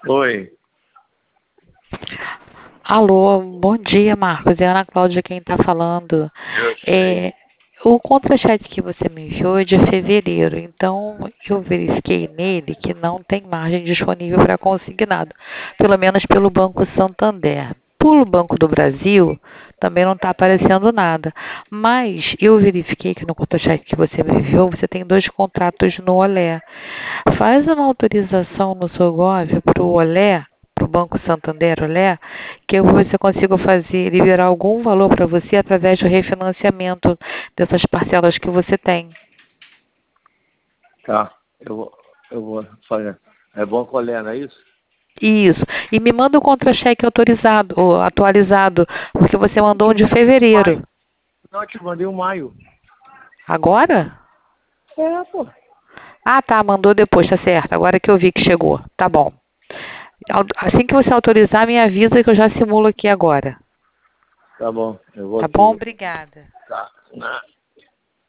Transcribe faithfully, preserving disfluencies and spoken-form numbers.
Oi. Alô, bom dia, Marcos. É a Ana Cláudia quem está falando. Eu sei. É, o contra-cheque que você me enviou é de fevereiro, então eu verifiquei nele que não tem margem disponível para consignado, pelo menos pelo Banco Santander. Pelo Banco do Brasil, também não está aparecendo nada. Mas eu verifiquei que no contra-cheque que você me enviou, você tem dois contratos no Olé. Faz uma autorização no seu Gov para o Olé, para o Banco Santander Olé, que você consiga fazer, liberar algum valor para você através do refinanciamento dessas parcelas que você tem. Tá. Eu vou, eu vou fazer. É bom colher, não é isso? Isso. E me manda o contra-cheque autorizado, ou atualizado, porque você Eu te mandou um de mandei um fevereiro. maio. Não, eu te mandei um maio. Agora? É, pô. Ah, tá, mandou depois, tá certo. Agora que eu vi que chegou. Tá bom. Assim que você autorizar, me avisa que eu já simulo aqui agora. Tá bom. Eu vou Tá bom? aqui. Obrigada. Tá.